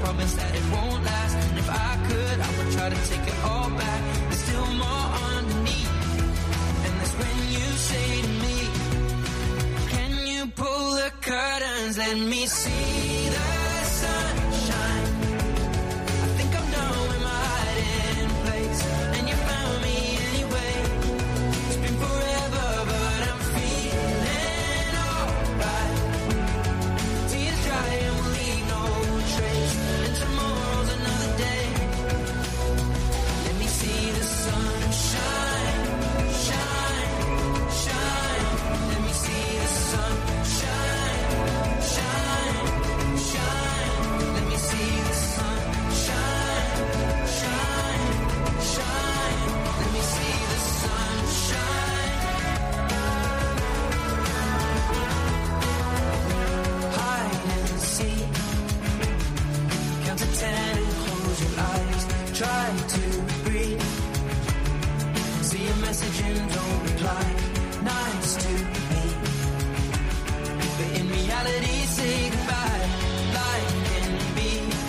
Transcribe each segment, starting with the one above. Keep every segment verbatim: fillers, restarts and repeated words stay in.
promise that it won't last. And if I could, I would try to take it all back. There's still more underneath. And that's when you say to me, can you pull the curtains, let me see the sunshine. I think I'm done with my hiding place, and you found me anyway. It's been forever, but I'm feeling alright. Tears dry and we'll leave no trace, and tomorrow's another day. Let me see the sunshine, shine, shine. Let me see the sunshine, shine, shine. Let me see the sunshine, shine, shine. Let me see the sunshine. Hide and seek. Count to ten and close your eyes. Try to breathe. See a message and don't reply. Nice to meet, but in reality, say goodbye. Life can be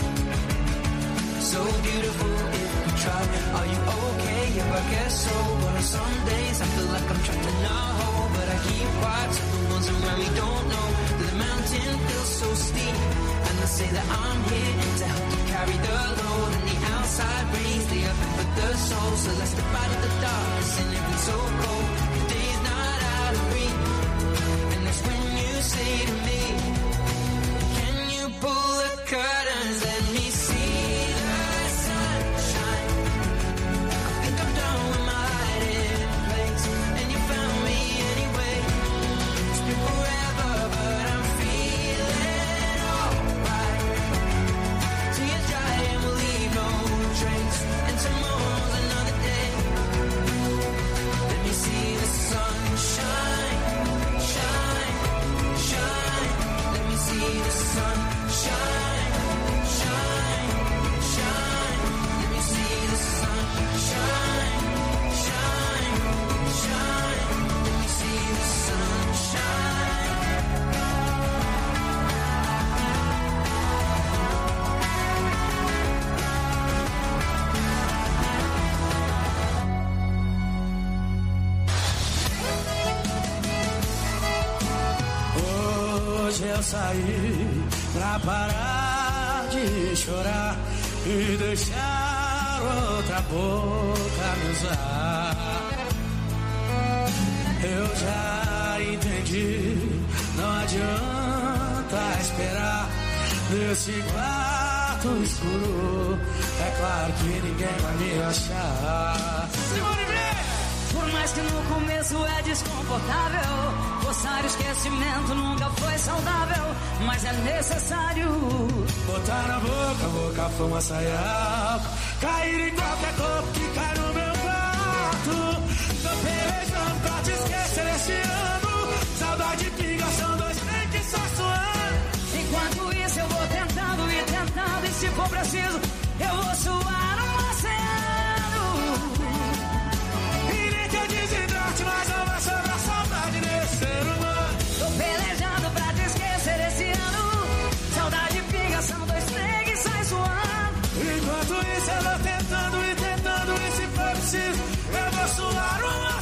so beautiful if we try. Are you okay? Yeah, I guess so. But on some days I feel like I'm trapped in a hole, but I keep quiet so the ones around me don't know that the mountain feels so steep. And they say that I'm here to help to carry the load, and the outside brings the up with the soul. So let's step out of the darkness and it been so cold. The day's not out of reach, and that's when you say to me, can you pull the curtains, let me see the sunshine. I think I'm done with my hiding place, and you found me anyway. It's been forever, but I'm feeling alright. Tears dry and we'll leave no trace, and tomorrow's another day. Let me see the sunshine, shine, shine. Let me see the sunshine, shine, shine. Let me see the sunshine, shine, shine. Let me see the sunshine. Hoje eu saí pra parar de chorar e deixar outra boca me usar. Eu já entendi, não adianta esperar nesse quarto escuro. É claro que ninguém vai me achar. Por mais que no começo é desconfortável, forçar o esquecimento nunca foi saudável, mas é necessário botar na boca, boca, fuma, saia, cair em qualquer corpo que cai no meu quarto. Tô pelejando pra te esquecer esse ano. Saudade pinga, são dois trem que só suando. Enquanto isso eu vou tentando e tentando, e se for preciso eu vou suar no oceano. Mas não vai sobrar saudade desse ser humano. Tô pelejando pra te esquecer esse ano. Saudade pinga, são dois trem que sai suando. Enquanto isso eu vou tentando e tentando, e se for preciso eu vou suar um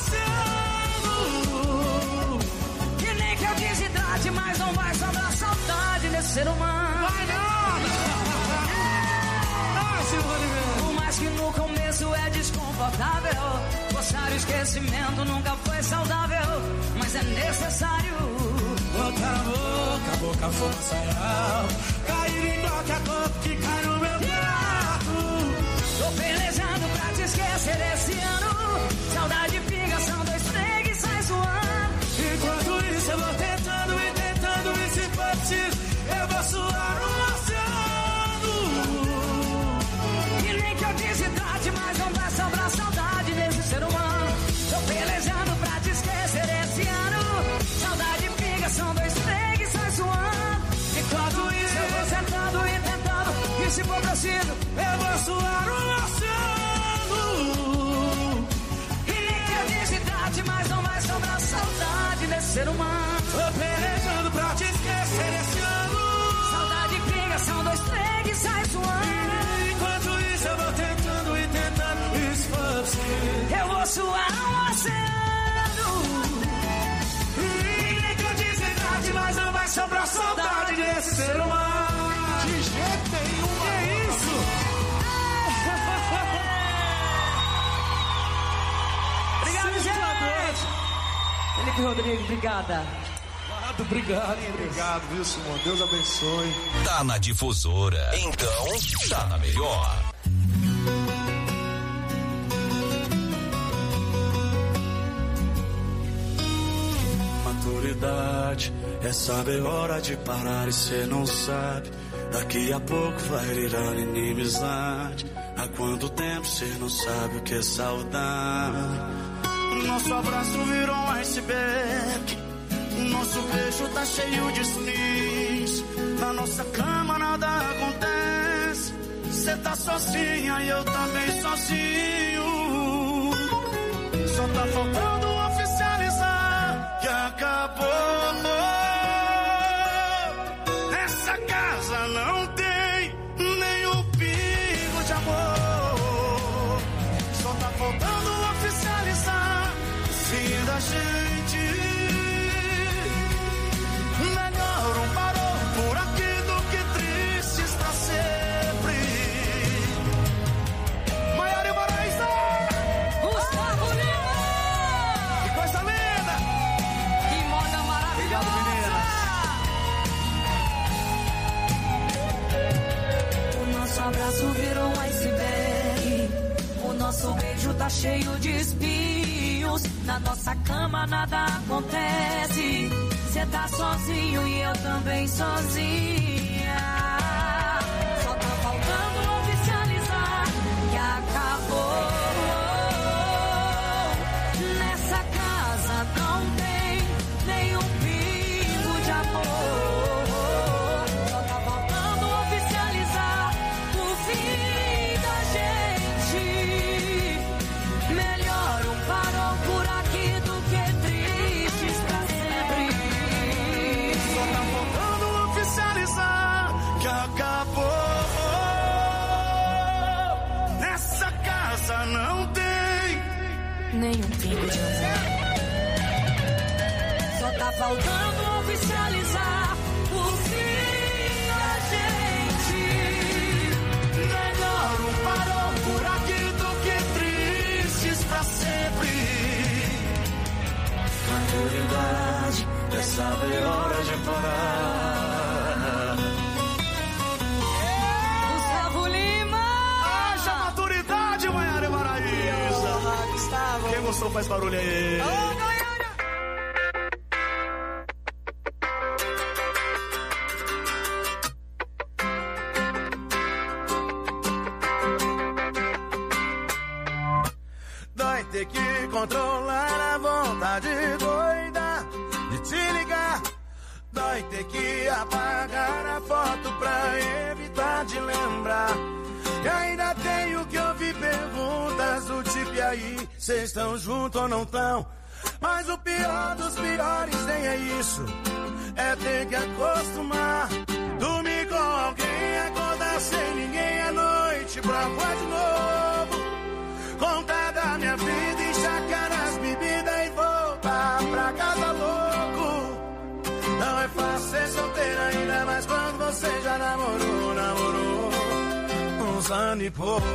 oceano. Que nem que eu desidrate, mas não vai sobrar saudade desse ser humano. Vai não! Ai, Simone, por mais que no começo é desconfortável, forçar o esquecimento nunca foi saudável, mas é necessário botar na boca, boca, fuma, saia, cair em qualquer corpo que cai no meu quarto. Tô pelejando pra te esquecer esse ano. Saudade pinga, são dois trem que sai suando. Enquanto isso eu vou tentando e tentando, e se for preciso eu vou suar um oceano. Que nem que eu desidrate, mas não vai sobrar saudade desse ser humano. Tô pelejando pra te esquecer esse ano. Saudade pinga, são dois trem que sai suando. Enquanto isso eu vou tentando e tentando, e se for preciso eu vou suar um oceano. Que nem que eu desidrate, mas não vai sobrar saudade desse ser humano. Tô pelejando pra te esquecer esse ano. Saudade pinga, são dois trem que sai suando. isso é um oceano. Ninguém quer dizer idade, mas não vai sobrar saudade desse ser humano. De jeito nenhum, que é isso? Obrigado, gente. Felipe Rodrigues, obrigada. Obrigado, obrigado, viu, Simão? Deus abençoe. Tá na Difusora, então tá na melhor. Maturidade é saber hora de parar e cê não sabe. Daqui a pouco vai virar inimizade. Há quanto tempo cê não sabe o que é saudade? Nosso abraço virou um iceberg. Nosso beijo tá cheio de sneeze. Na nossa cama nada acontece. Cê tá sozinha e eu também sozinho. Só tá faltando oficializar que acabou. Nessa casa não tem nenhum pingo de amor. Só tá faltando oficializar o fim da gente. Melhor um parou por aqui do que tristes pra sempre. Maiara e Maraísa, Gustavo Lima. que coisa linda. Que moda maravilhosa. O nosso abraço virou um iceberg. O nosso beijo tá cheio de espinhos. Na nossa cama nada acontece. Cê tá sozinho e eu também sozinha. Só tá faltando oficializar que acabou. Nessa casa não tem nenhum pingo de amor. Só tá faltando oficializar o fim da gente. Melhor um parou por aqui do que tristes pra sempre. Que acabou. Nessa casa não tem nenhum pingo de amor. Só tá faltando oficializar o fim da gente. melhor um parou por aqui do que tristes pra sempre. Maturidade é saber hora de parar. Gustavo Lima. Haja maturidade, Maiara e Maraísa. Ah, Gustavo. Quem gostou faz barulho aí. Ô, Goiânia. Dói ter que controlar a vontade doida de te ligar. Dói ter que apagar a foto pra evitar de lembrar. E ainda tenho que ouvir perguntas do tipo: e aí, cês estão juntos ou não tão? Mas o pior dos piores nem é isso, é ter que acostumar. Dormir com alguém, acordar sem ninguém à noite pra voar de novo. Contar da minha vida, enxacar as bebidas e voltar pra casa louco. Não é fácil ser solteiro ainda, mas quando você já namorou, namorou uns anos e pouco,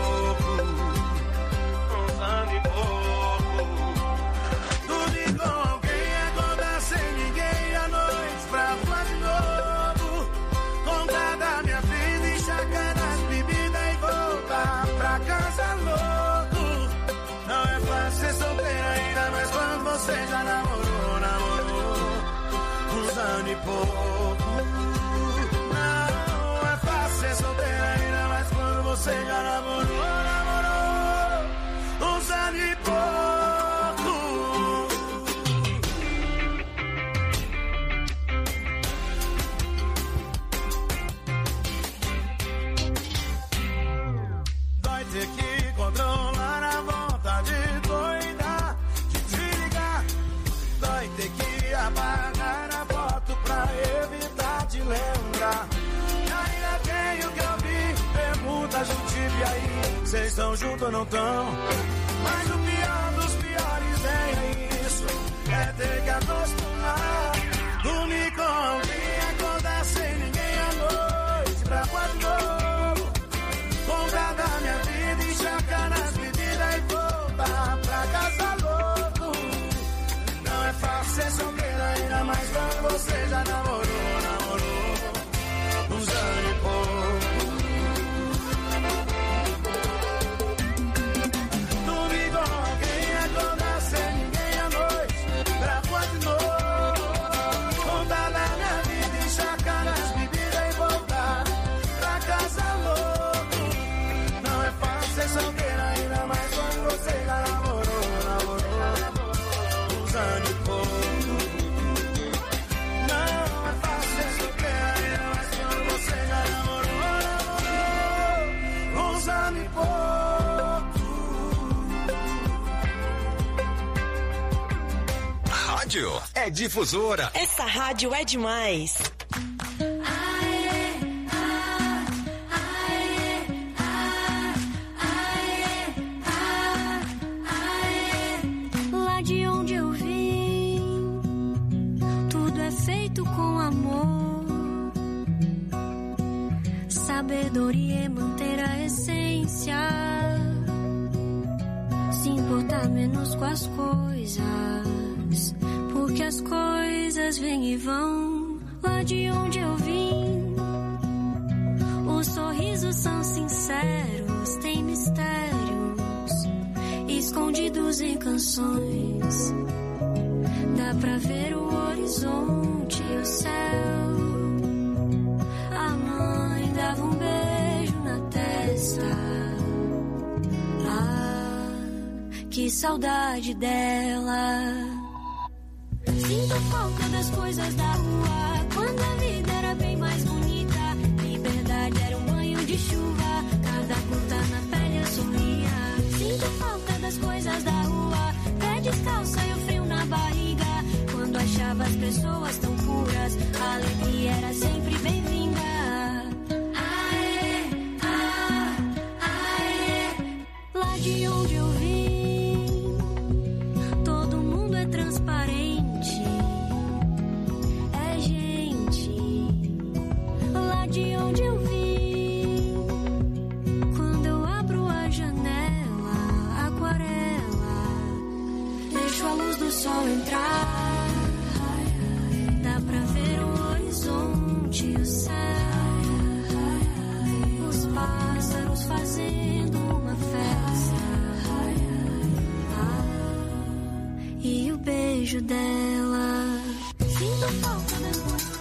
uns anos e pouco. Dormir com alguém, acordar sem ninguém à noite pra voar de novo. Contar da minha vida, enxacar as bebidas e voltar pra casa louco. Não é fácil ser solteiro ainda, mas quando você já namorou, namorou uns anos e pouco. Não é fácil ser solteiro ainda, mas quando você já namorou, namorou uns anos e pouco. Vai ter que controlar a vontade doida de te ligar. Vai ter que apagar a foto pra evitar de lembrar. E ainda tenho que ouvir perguntas do tipo: e aí, cês estão juntos ou não tão? Mas o pior dos piores isso é ter que acostumar. Dormir com alguém, acordar sem ninguém à noite pra quase novo. Comprar da minha vida, encharcar nas bebidas e voltar pra casa louco. Não é fácil ser solteiro, ainda mais quando você já namorou, namorou uns anos e pouco. Dormir com alguém, acordar sem ninguém à noite pra quase novo. Contar da minha vida, encharcar nas bebidas e voltar pra casa louco. Não é fácil ser solteiro, ainda mais quando você já namorou, namorou uns anos e pouco. Não é fácil ser solteiro, ainda mais quando você já namorou, namorou uns anos e pouco. Rádio é Difusora. Essa rádio é demais. Lá de onde eu vim, tudo é feito com amor. Sabedoria é manter a essência, se importar menos com as coisas, porque as coisas vêm e vão. Lá de onde eu vim, os sorrisos são sinceros, tem mistérios escondidos em canções. Dá pra ver o horizonte e o céu. A mãe dava um beijo na testa. Ah, que saudade dela. Sinto falta das coisas da rua, quando a vida era bem mais bonita. Liberdade era um banho de chuva, cada gota na pele eu sorria. Sinto falta das coisas da rua, pé descalça e o frio na barriga. Quando achava as pessoas tão puras, a alegria era sempre bem-vinda. Aê, ah, aê, lá de onde eu vim, todo mundo é transparente. De onde eu vim, quando eu abro a janela, aquarela, deixo a luz do sol entrar. Dá pra ver o horizonte e o céu, os pássaros fazendo uma festa. Ah, e o beijo dela. Sinto falta das coisas.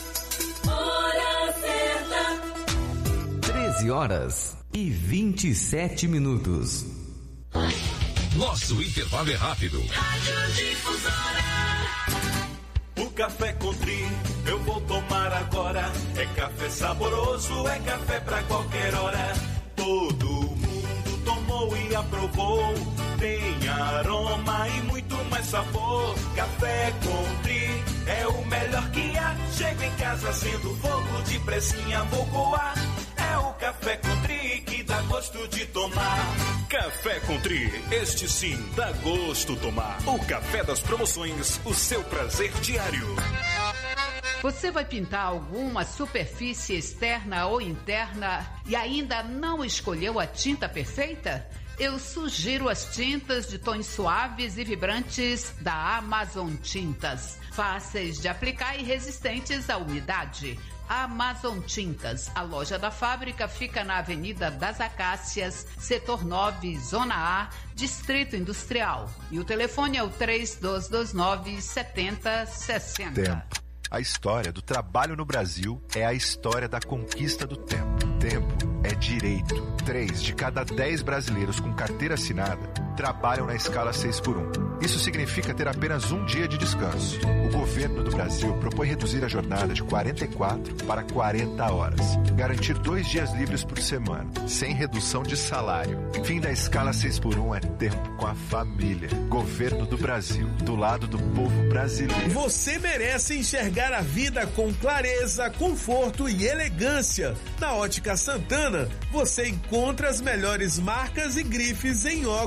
treze horas e vinte e sete minutos. Nosso intervalo é rápido. Rádio Difusora. O café Country eu vou tomar agora. É café saboroso, é café pra qualquer hora. Todo mundo tomou e aprovou. Tem aroma e muito mais sabor. Café Country é o melhor que há. Chego em casa sendo fogo, de pressinha vou coar. É o Café Country que dá gosto de tomar. Café Country, este sim dá gosto tomar. O café das promoções, o seu prazer diário. Você vai pintar alguma superfície externa ou interna e ainda não escolheu a tinta perfeita? Eu sugiro as tintas de tons suaves e vibrantes da Amazon Tintas. Fáceis de aplicar e resistentes à umidade. Amazon Tintas. A loja da fábrica fica na Avenida das Acácias, Setor nove, Zona A, Distrito Industrial. E o telefone é o três dois dois nove, sete zero seis zero. Tempo. A história do trabalho no Brasil é a história da conquista do tempo. Tempo é direito. Três de cada dez brasileiros com carteira assinada trabalham na escala seis por um. Isso significa ter apenas um dia de descanso. O governo do Brasil propõe reduzir a jornada de quarenta e quatro para quarenta horas. Garantir dois dias livres por semana, sem redução de salário. Fim da escala seis por um é tempo com a família. Governo do Brasil, do lado do povo brasileiro. Você merece enxergar a vida com clareza, conforto e elegância. Na Ótica Santana, você encontra as melhores marcas e grifes em óculos de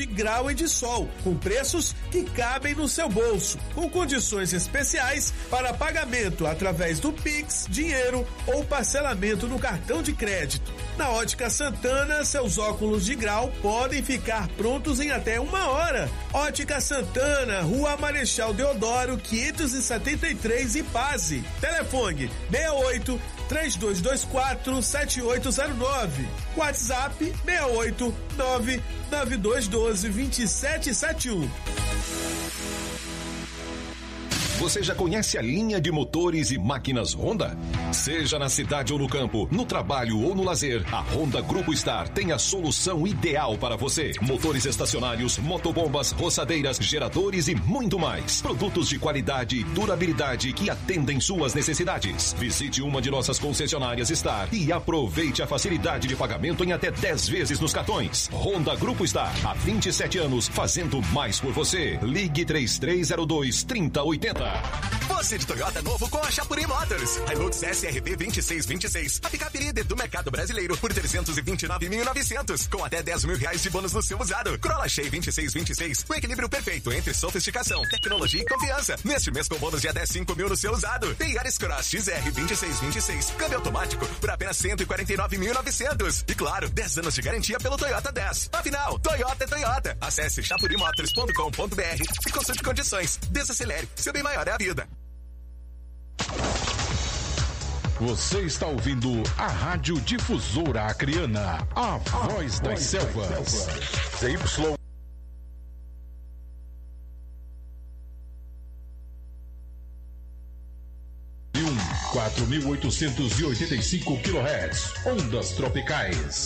de Grau e de Sol, com preços que cabem no seu bolso, com condições especiais para pagamento através do Pix, dinheiro ou parcelamento no cartão de crédito. Na Ótica Santana, seus óculos de grau podem ficar prontos em até uma hora. Ótica Santana, Rua Marechal Deodoro, quinhentos e setenta e três, Ipase. Telefone seis oito, três dois dois quatro, sete oito zero nove. WhatsApp seis oito, nove nove dois um dois, dois sete sete um. Você já conhece a linha de motores e máquinas Honda? Seja na cidade ou no campo, no trabalho ou no lazer, a Honda Grupo Star tem a solução ideal para você. Motores estacionários, motobombas, roçadeiras, geradores e muito mais. Produtos de qualidade e durabilidade que atendem suas necessidades. Visite uma de nossas concessionárias Star e aproveite a facilidade de pagamento em até dez vezes nos cartões. Honda Grupo Star, há vinte e sete anos, fazendo mais por você. Ligue três três zero dois, três zero oito zero. Você de Toyota novo com a Chapuri Motors. Hilux S R V vinte e seis vinte e seis. A picape líder do mercado brasileiro por trezentos e vinte e nove mil e novecentos. Com até dez mil reais de bônus no seu usado. Corolla Shea vinte e seis vinte e seis. O equilíbrio perfeito entre sofisticação, tecnologia e confiança. Neste mês com bônus de até cinco mil no seu usado. Tem Yaris Cross X R vinte e seis vinte e seis. Câmbio automático por apenas cento e quarenta e nove mil e novecentos. E claro, dez anos de garantia pelo Toyota dez. Afinal, Toyota é Toyota. Acesse chapuri motors ponto com ponto b r e consulte condições. Desacelere. Seu bem maior é a vida. Você está ouvindo a Rádio Difusora Acreana, a, a voz das voz selvas. Das selvas. Z Y quatro mil oitocentos e oitenta e cinco quilohertz, ondas tropicais.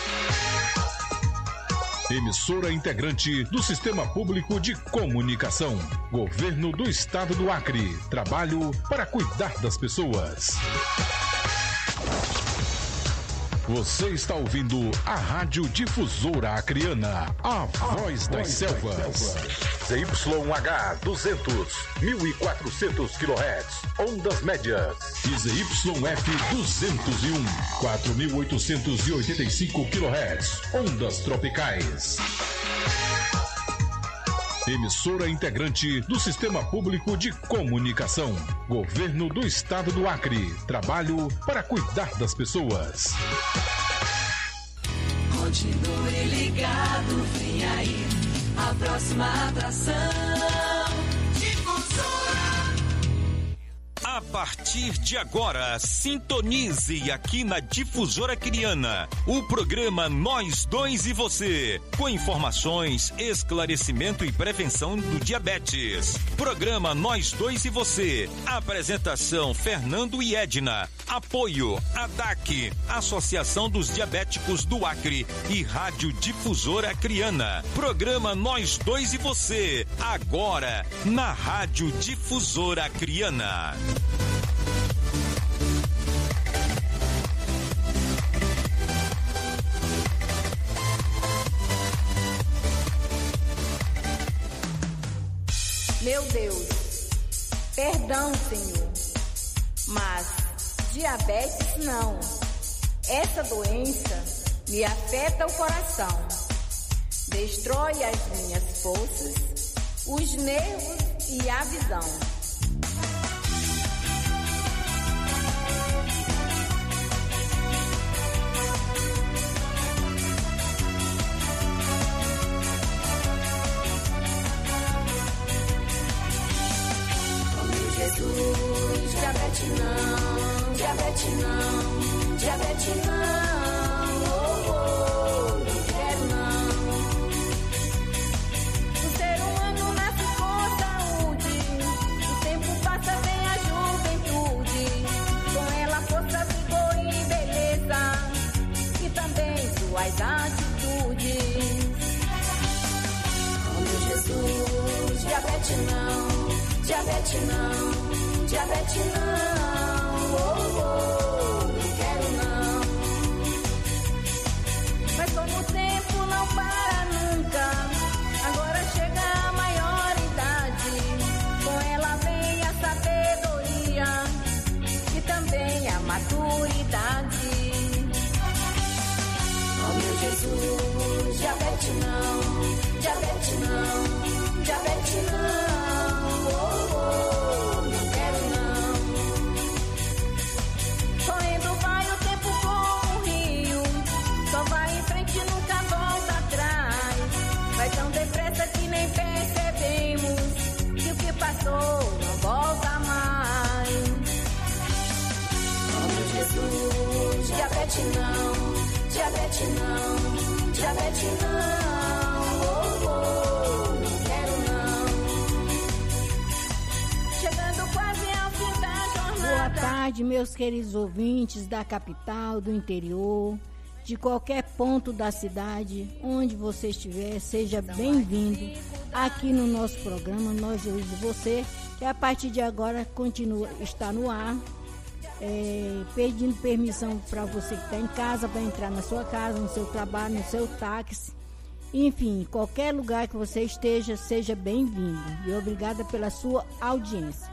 Emissora integrante do Sistema Público de Comunicação. Governo do Estado do Acre. Trabalho para cuidar das pessoas. Você está ouvindo a Rádio Difusora Acreana, a voz das selvas. Z Y H duzentos, mil e quatrocentos quilohertz, ondas médias. E Z Y F duzentos e um, quatro mil oitocentos e oitenta e cinco quilohertz, ondas tropicais. Emissora integrante do Sistema Público de Comunicação. Governo do Estado do Acre. Trabalho para cuidar das pessoas. Continue ligado, vem aí a próxima atração. A partir de agora, sintonize aqui na Difusora Acreana o programa Nós Dois e Você, com informações, esclarecimento e prevenção do diabetes. Programa Nós Dois e Você. Apresentação Fernando e Edna. Apoio A D A C, Associação dos Diabéticos do Acre e Rádio Difusora Acreana. Programa Nós Dois e Você, agora na Rádio Difusora Acreana. Meu Deus, perdão, Senhor, mas diabetes não. Essa doença me afeta o coração, destrói as minhas forças, os nervos e a visão. Jesus, diabetes não, diabetes não, diabetes não, oh, oh, não quero não. O ser humano nasce com saúde, o tempo passa, vem a juventude, com ela força, vigor e beleza, e também suas atitudes. Oh meu Jesus, diabetes não. Diabetes não, diabetes não, oh, oh, não quero não. Mas como o tempo não para nunca, agora chega a maioridade. Com ela vem a sabedoria e também a maturidade. Oh meu Jesus, diabetes diabetes não, diabetes não, diabetes não, oh, oh, não quero não. Correndo vai o tempo como um rio, só vai em frente e nunca volta atrás. Vai tão depressa que nem percebemos que o que passou não volta mais. Oh meu Jesus, diabetes não, diabetes não, diabetes não, oh, oh, não quero não. Chegando quase ao fim da jornada. Boa tarde, meus queridos ouvintes da capital, do interior, de qualquer ponto da cidade, onde você estiver, seja bem-vindo aqui no nosso programa Nós Dois e Você, que a partir de agora continua, está no ar, é, pedindo permissão para você que está em casa, para entrar na sua casa, no seu trabalho, no seu táxi, enfim, qualquer lugar que você esteja, seja bem-vindo e obrigada pela sua audiência.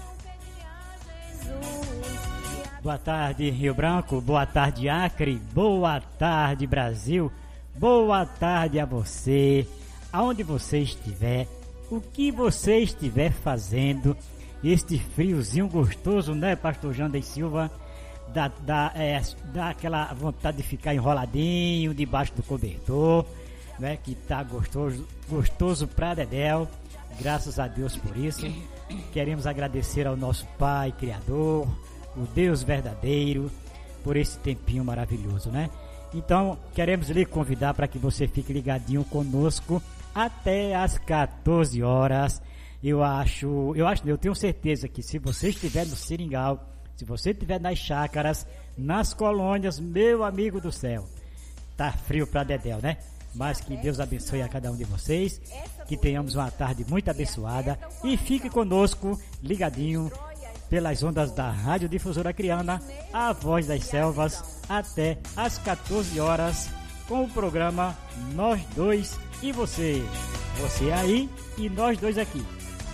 Boa tarde, Rio Branco. Boa tarde, Acre. Boa tarde, Brasil. Boa tarde a você, aonde você estiver, o que você estiver fazendo. Este friozinho gostoso, né, pastor Janday Silva? Dá, dá, é, dá aquela vontade de ficar enroladinho debaixo do cobertor, né? Que tá gostoso, gostoso pra dedéu. Graças a Deus por isso. Queremos agradecer ao nosso Pai Criador, o Deus verdadeiro, por esse tempinho maravilhoso, né? Então, queremos lhe convidar para que você fique ligadinho conosco até às quatorze horas. Eu acho, eu acho, eu tenho certeza que se você estiver no Seringal, se você estiver nas chácaras, nas colônias, meu amigo do céu, tá frio pra dedéu, né? Mas que Deus abençoe a cada um de vocês, que tenhamos uma tarde muito abençoada e fique conosco, ligadinho, pelas ondas da Rádio Difusora Acreana, a Voz das Selvas, até às quatorze horas, com o programa Nós Dois e Você. Você aí e nós dois aqui.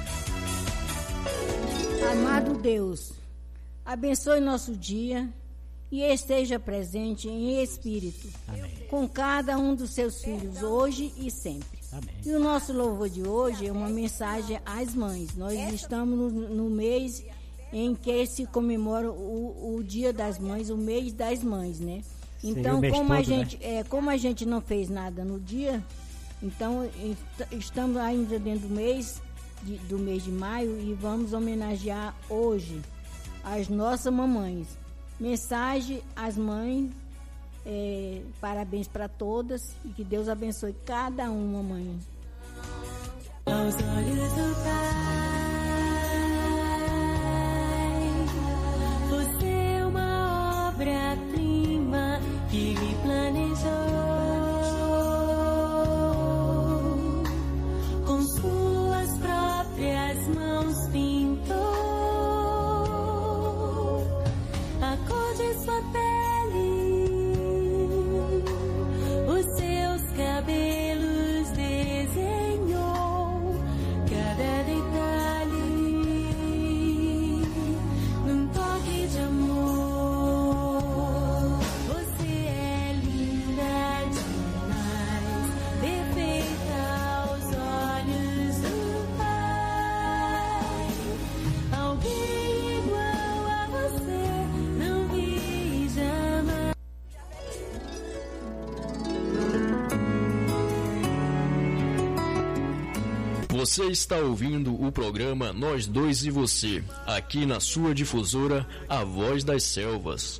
Amado Deus, abençoe nosso dia e esteja presente em espírito, amém, com cada um dos seus filhos, hoje e sempre. Amém. E o nosso louvor de hoje é uma mensagem às mães. Nós estamos no, no mês em que se comemora o, o Dia das Mães, o mês das mães, né? Então, como a, todo, gente, né? é, como a gente não fez nada no dia, então estamos ainda dentro do mês, de, do mês de maio, e vamos homenagear hoje as nossas mamães. Mensagem às mães, é, parabéns para todas e que Deus abençoe cada uma, mãe. Aos olhos do Pai, você é uma obra-prima que Ele planejou, com suas próprias mãos pintou a cor de sua pele, os seus cabelos desenhou, cada detalhe num toque de amor. Você é linda demais, perfeita aos olhos do Pai. Alguém igual a você não vi jamais. Você está ouvindo o programa Nós Dois e Você, aqui na sua difusora, a Voz das Selvas.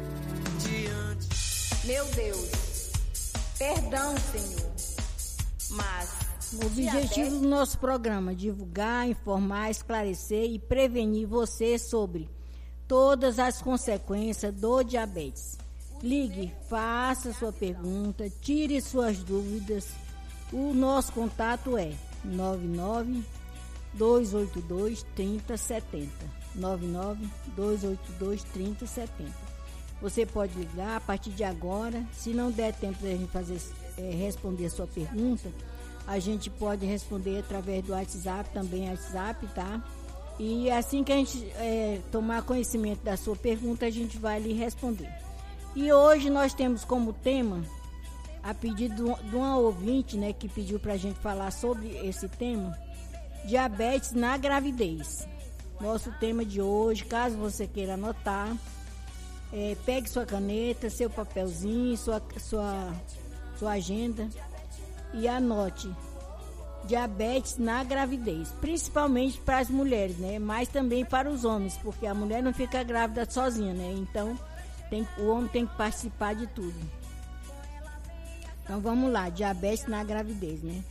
Meu Deus, perdão, Senhor, mas o objetivo do nosso programa é divulgar, informar, esclarecer e prevenir você sobre todas as consequências do diabetes. Ligue, faça sua pergunta, tire suas dúvidas. O nosso contato é nove nove dois oito dois três zero sete zero. nove nove dois oito dois três zero sete zero. Você pode ligar a partir de agora. Se não der tempo de a gente fazer, é, responder a sua pergunta, a gente pode responder através do WhatsApp, também WhatsApp, tá? E assim que a gente é, tomar conhecimento da sua pergunta, a gente vai lhe responder. E hoje nós temos como tema a pedido de uma ouvinte, né, que pediu pra gente falar sobre esse tema, diabetes na gravidez. Nosso tema de hoje, caso você queira anotar, é, pegue sua caneta, seu papelzinho, sua, sua, sua agenda e anote diabetes na gravidez, principalmente para as mulheres, né? Mas também para os homens, porque a mulher não fica grávida sozinha, né? Então, tem, o homem tem que participar de tudo. Então, vamos lá, diabetes na gravidez, né?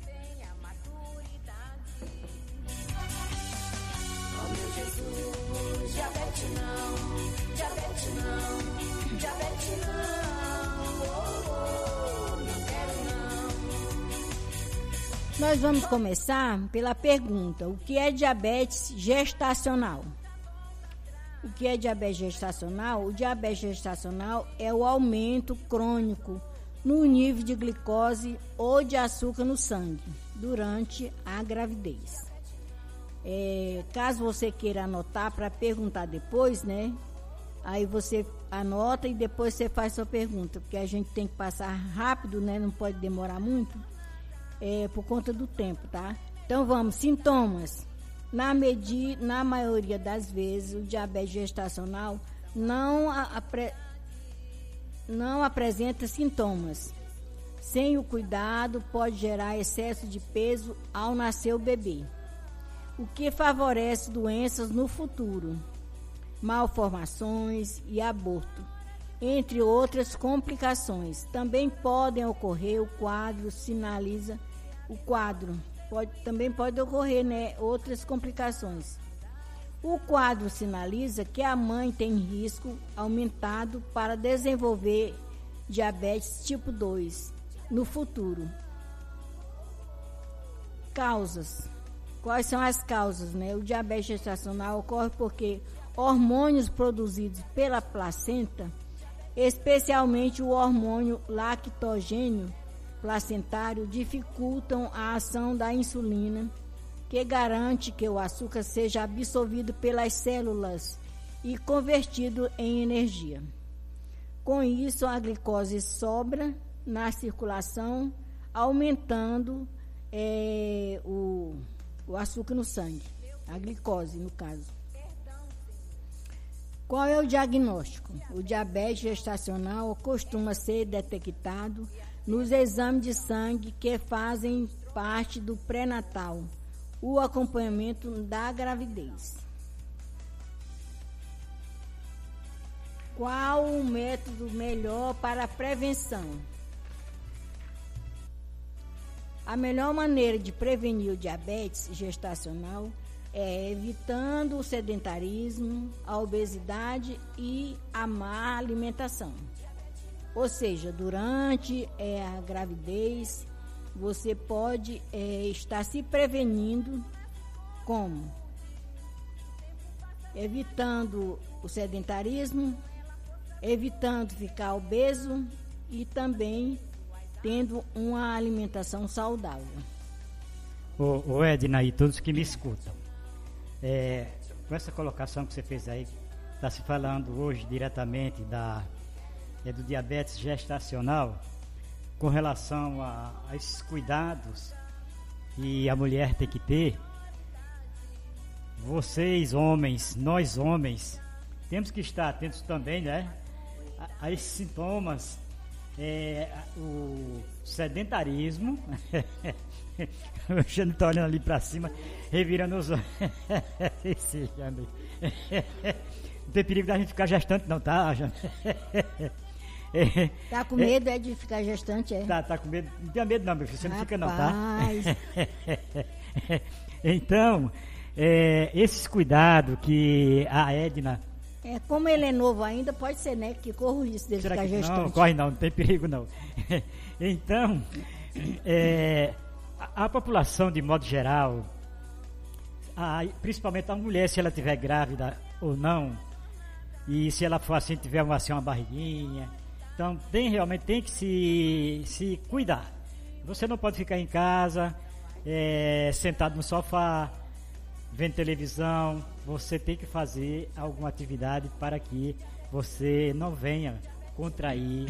Diabetes não, diabetes não, diabetes não, oh, oh, não quero não. Nós vamos começar pela pergunta: o que é diabetes gestacional? O que é diabetes gestacional? O diabetes gestacional é o aumento crônico no nível de glicose ou de açúcar no sangue durante a gravidez. É, caso você queira anotar para perguntar depois, né? Aí você anota e depois você faz sua pergunta, porque a gente tem que passar rápido, né? Não pode demorar muito, é, por conta do tempo, tá? Então vamos, sintomas. Na, medi- na maioria das vezes, o diabetes gestacional não, apre- não apresenta sintomas. Sem o cuidado, pode gerar excesso de peso ao nascer o bebê, o que favorece doenças no futuro, malformações e aborto, entre outras complicações. Também podem ocorrer, o quadro sinaliza, o quadro pode, também pode ocorrer, né, outras complicações. O quadro sinaliza que a mãe tem risco aumentado para desenvolver diabetes tipo dois no futuro. Causas. Quais são as causas, né? O diabetes gestacional ocorre porque hormônios produzidos pela placenta, especialmente o hormônio lactogênio placentário, dificultam a ação da insulina, que garante que o açúcar seja absorvido pelas células e convertido em energia. Com isso, a glicose sobra na circulação, aumentando é, o o açúcar no sangue, a glicose no caso. Qual é o diagnóstico? O diabetes gestacional costuma ser detectado nos exames de sangue que fazem parte do pré-natal, o acompanhamento da gravidez. Qual o método melhor para a prevenção? A melhor maneira de prevenir o diabetes gestacional é evitando o sedentarismo, a obesidade e a má alimentação. Ou seja, durante é, a gravidez, você pode é, estar se prevenindo como? Evitando o sedentarismo, evitando ficar obeso e também tendo uma alimentação saudável. Ô, ô Edna e todos que me escutam, é, com essa colocação que você fez aí, está se falando hoje diretamente da, é, do diabetes gestacional, com relação a, a esses cuidados que a mulher tem que ter. Vocês homens, nós homens, temos que estar atentos também, né, a, a esses sintomas. É, o sedentarismo. O Xande está olhando ali para cima, revirando os olhos. Não tem perigo da gente ficar gestante, não, tá, Xande? Tá com medo é, é de ficar gestante, é? Tá, tá com medo. Não tenha medo, não, meu filho, você não Rapaz. fica, não, tá? Então, é, esses cuidados que a Edna. É, como ele é novo ainda, pode ser, né, que corre o risco dele Será ficar que gestante. Não, corre não, não tem perigo não. Então, é, a, a população de modo geral, a, principalmente a mulher, se ela estiver grávida ou não, e se ela for assim, tiver uma, assim, uma barriguinha, então tem, realmente tem que se, se cuidar. Você não pode ficar em casa, é, sentado no sofá, vendo televisão. Você tem que fazer alguma atividade para que você não venha contrair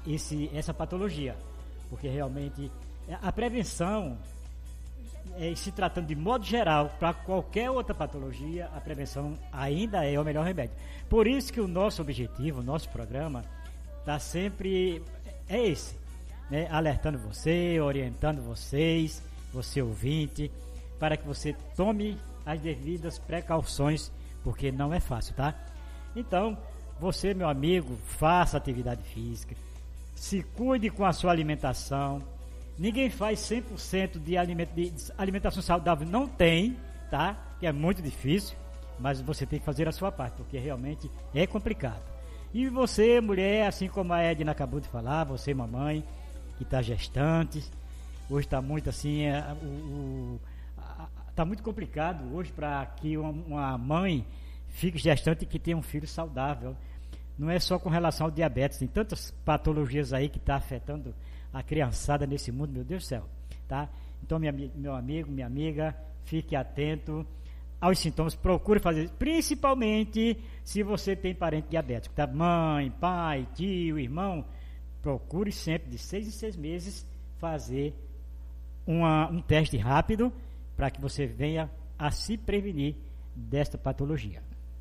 esse, essa patologia, porque realmente a prevenção, é, se tratando de modo geral, para qualquer outra patologia, a prevenção ainda é o melhor remédio. Por isso que o nosso objetivo, o nosso programa, está sempre, é esse, né? Alertando você, orientando vocês, você ouvinte, para que você tome as devidas precauções, porque não é fácil, tá? Então, você, meu amigo, faça atividade física, se cuide com a sua alimentação. Ninguém faz cem por cento de, aliment, de alimentação saudável, não tem, tá? Que é muito difícil, mas você tem que fazer a sua parte, porque realmente é complicado. E você, mulher, assim como a Edna acabou de falar, você, mamãe, que está gestante, hoje está muito assim, é, o, está muito complicado hoje para que uma, uma mãe fique gestante e que tenha um filho saudável. Não é só com relação ao diabetes, tem tantas patologias aí que está afetando a criançada nesse mundo, meu Deus do céu, tá? Então, minha, meu amigo, minha amiga, fique atento aos sintomas, procure fazer, principalmente se você tem parente diabético, tá? Mãe, pai, tio, irmão, procure sempre de seis em seis meses fazer uma, um teste rápido para que você venha a se prevenir desta patologia.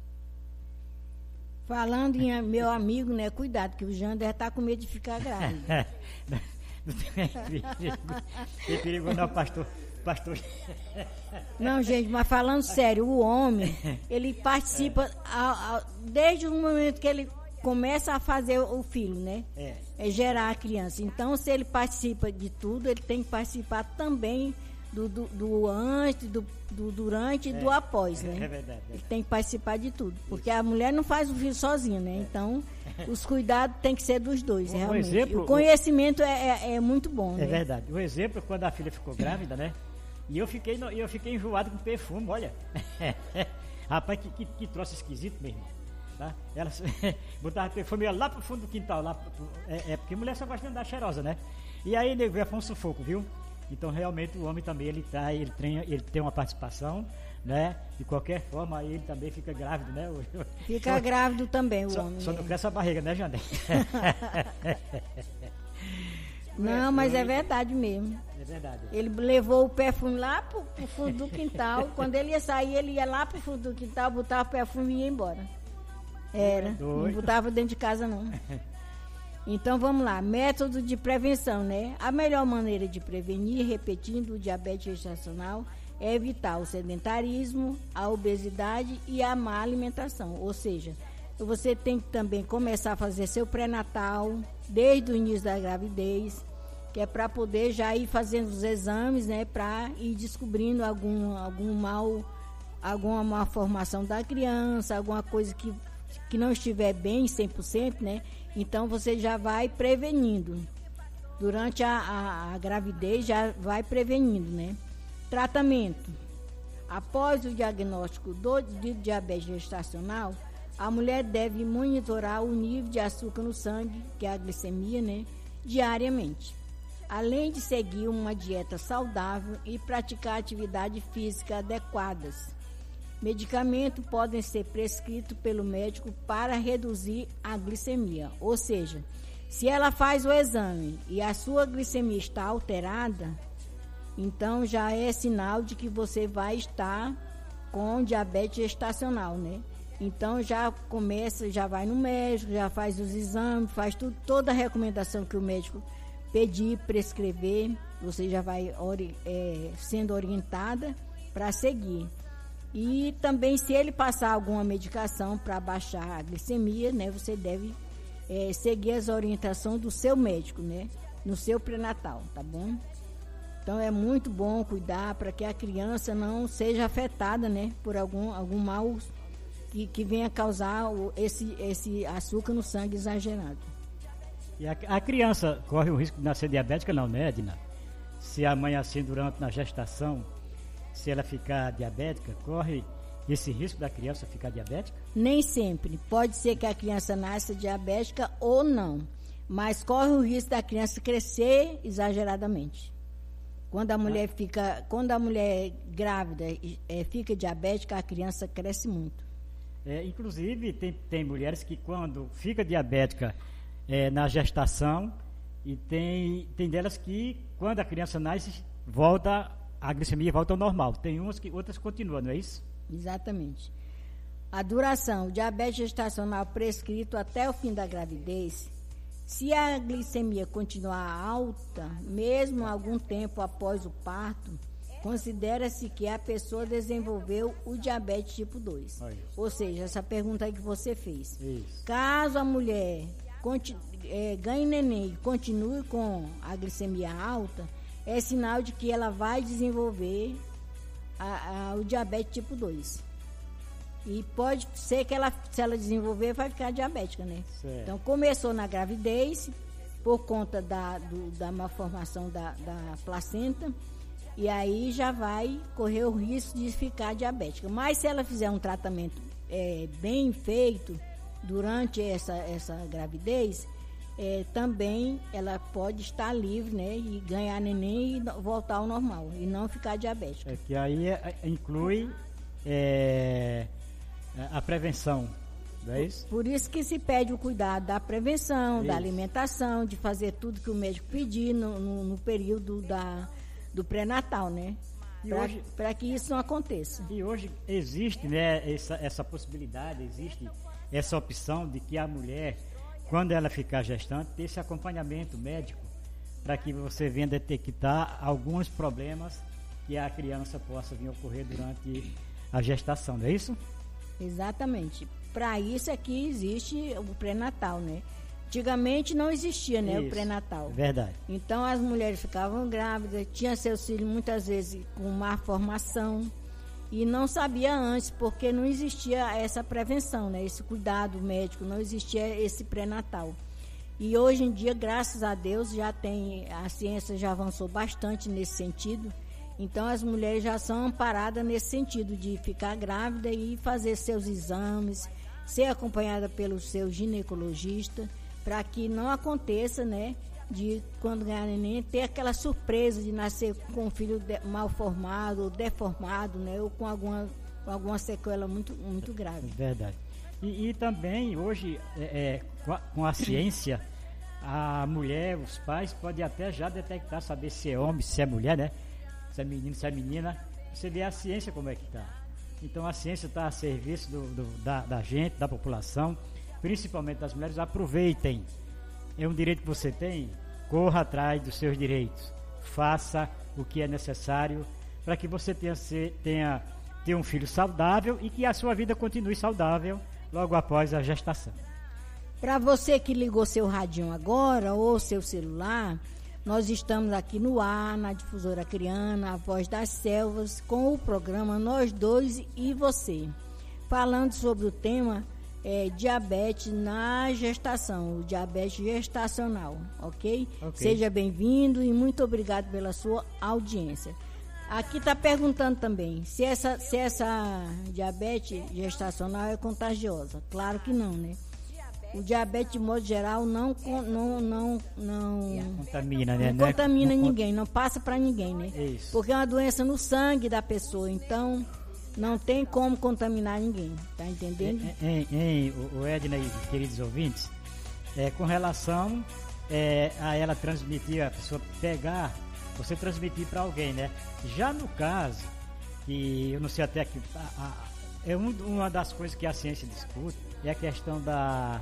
Falando em meu amigo, né? Cuidado, que o Jander está com medo de ficar grávido. Não tem perigo, tem perigo não, pastor. pastor. Não, gente, mas falando sério, o homem, ele participa a, a, desde o momento que ele começa a fazer o filho, né? É. É gerar a criança. Então, se ele participa de tudo, ele tem que participar também do, do, do antes, do, do durante e é, do após, né? É verdade. É. Ele tem que participar de tudo. Porque a mulher não faz o filho sozinha, né? É. Então, os cuidados tem que ser dos dois, um, realmente. Um exemplo, o conhecimento o... É, é, é muito bom, é né? É verdade. O exemplo, quando a filha ficou grávida, né? E eu fiquei, no, eu fiquei enjoado com perfume, olha. Rapaz, que, que, que troço esquisito mesmo. Tá? Ela botava perfume lá pro fundo do quintal. Lá pro, é, é porque mulher só gosta de andar cheirosa, né? E aí, nego, foi um sufoco, viu? Então, realmente, o homem também, ele, tá, ele, tem, ele tem uma participação, né? De qualquer forma, ele também fica grávido, né? Fica só, grávido também, o só, homem. Só não cresce a barriga, né, Jandé? Não, mas é verdade mesmo. É verdade. Ele levou o perfume lá pro, pro fundo do quintal. Quando ele ia sair, ele ia lá pro fundo do quintal, botava o perfume e ia embora. Era, não botava dentro de casa, não. Então, vamos lá. Método de prevenção, né? A melhor maneira de prevenir, repetindo, o diabetes gestacional é evitar o sedentarismo, a obesidade e a má alimentação. Ou seja, você tem que também começar a fazer seu pré-natal desde o início da gravidez, que é para poder já ir fazendo os exames, né? Para ir descobrindo algum, algum mal, alguma malformação da criança, alguma coisa que, que não estiver bem cem por cento, né? Então, você já vai prevenindo. Durante a, a, a gravidez, já vai prevenindo, né? Tratamento. Após o diagnóstico do de diabetes gestacional, a mulher deve monitorar o nível de açúcar no sangue, que é a glicemia, né? Diariamente. Além de seguir uma dieta saudável e praticar atividade física adequadas. Medicamentos podem ser prescritos pelo médico para reduzir a glicemia. Ou seja, se ela faz o exame e a sua glicemia está alterada, então já é sinal de que você vai estar com diabetes gestacional, né? Então já começa, já vai no médico, já faz os exames, faz tudo, toda a recomendação que o médico pedir, prescrever, você já vai é, sendo orientada para seguir. E também, se ele passar alguma medicação para baixar a glicemia, né, você deve é, seguir as orientações do seu médico, né, no seu pré-natal, tá bom? Então, é muito bom cuidar para que a criança não seja afetada, né, por algum, algum mal que, que venha causar o, esse, esse açúcar no sangue exagerado. E a, a criança corre o risco de nascer diabética, não, né, Edna? Se a mãe assim, durante na gestação, se ela ficar diabética, corre esse risco da criança ficar diabética? Nem sempre. Pode ser que a criança nasça diabética ou não. Mas corre o risco da criança crescer exageradamente. Quando a mulher, ah. fica, quando a mulher grávida é, fica diabética, a criança cresce muito. É, inclusive, tem, tem mulheres que quando fica diabética é, na gestação, e tem, tem delas que, quando a criança nasce, volta, a glicemia volta ao normal. Tem umas que outras continuam, não é isso? Exatamente. A duração, o diabetes gestacional prescrito até o fim da gravidez, se a glicemia continuar alta, mesmo algum tempo após o parto, considera-se que a pessoa desenvolveu o diabetes tipo dois. Aí. Ou seja, essa pergunta aí que você fez. Isso. Caso a mulher continue, é, ganhe neném e continue com a glicemia alta, é sinal de que ela vai desenvolver a, a, o diabetes tipo dois. E pode ser que ela, se ela desenvolver, vai ficar diabética, né? Certo. Então, começou na gravidez, por conta da, do, da malformação da, da placenta, e aí já vai correr o risco de ficar diabética. Mas se ela fizer um tratamento é, bem feito durante essa, essa gravidez, é, também ela pode estar livre, né? E ganhar neném e voltar ao normal, e não ficar diabética. É que aí é, inclui... É... a prevenção, não é isso? Por isso que se pede o cuidado da prevenção, isso. Da alimentação, de fazer tudo que o médico pedir no, no, no período da, do pré-natal, né? Para que isso não aconteça. E hoje existe, né, essa, essa possibilidade, existe essa opção de que a mulher, quando ela ficar gestante, ter esse acompanhamento médico para que você venha detectar alguns problemas que a criança possa vir a ocorrer durante a gestação, não é isso? Exatamente. Para isso é que existe o pré-natal, né? Antigamente não existia, né, isso, o pré-natal. Verdade. Então as mulheres ficavam grávidas, tinham seus filhos muitas vezes com má formação e não sabia antes, porque não existia essa prevenção, né? Esse cuidado médico, não existia esse pré-natal. E hoje em dia, graças a Deus, já tem, a ciência já avançou bastante nesse sentido. Então, as mulheres já são amparadas nesse sentido de ficar grávida e fazer seus exames, ser acompanhada pelo seu ginecologista, para que não aconteça, né, de quando ganhar neném, ter aquela surpresa de nascer com um filho de, mal formado, ou deformado, né, ou com alguma, com alguma sequela muito, muito grave. Verdade. E, e também, hoje, é, é, com, a, com a ciência, a mulher, os pais podem até já detectar, saber se é homem, se é mulher, né? Se é menino, se é menina, você vê a ciência como é que está. Então a ciência está a serviço do, do, da, da gente, da população, principalmente das mulheres. Aproveitem, é um direito que você tem, corra atrás dos seus direitos, faça o que é necessário para que você tenha, tenha, tenha um filho saudável e que a sua vida continue saudável logo após a gestação. Para você que ligou seu radinho agora ou seu celular, nós estamos aqui no ar, na Difusora Acreana, a Voz das Selvas, com o programa Nós Dois e Você, falando sobre o tema é, diabetes na gestação, o diabetes gestacional, ok? okay. Seja bem-vindo e muito obrigado pela sua audiência. Aqui está perguntando também se essa, se essa diabetes gestacional é contagiosa. Claro que não, né? O diabetes, de modo geral, não, não, não, não contamina, né? Não contamina não, ninguém, não passa para ninguém, né? Isso. Porque é uma doença no sangue da pessoa, então não tem como contaminar ninguém, tá entendendo? Em, em, em o Edna e queridos ouvintes, é, com relação é, a ela transmitir, a pessoa pegar, você transmitir para alguém, né? Já no caso, que eu não sei até que a, a, é um, uma das coisas que a ciência discute, é a questão da...